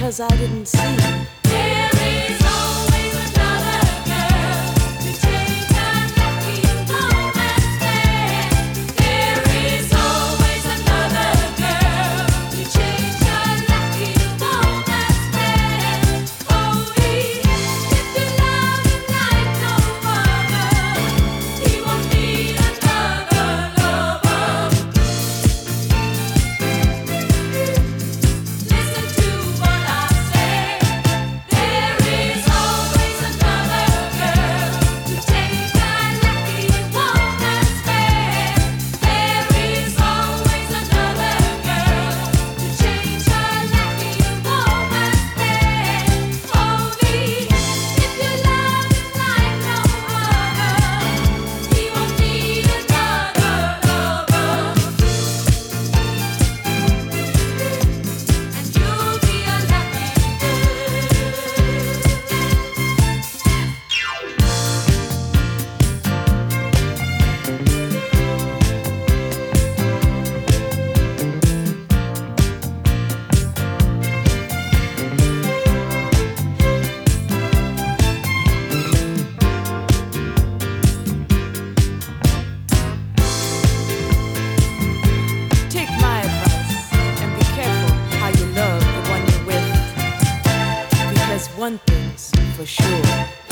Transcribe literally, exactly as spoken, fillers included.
'cause I didn't see. There is always another girl to take a lucky woman's stand. There is always another girl to change a lucky woman's stand. Oh, if you love him like no other, he won't need another lover. Listen to what I say. There is always another girl to take a lucky woman's stand. There is always another girl to change a lucky woman's stand. Only if you love him like no other, he won't need another lover. And you'll be a lucky Take my advice and be careful how you love the one you're with. Because one thing's for sure,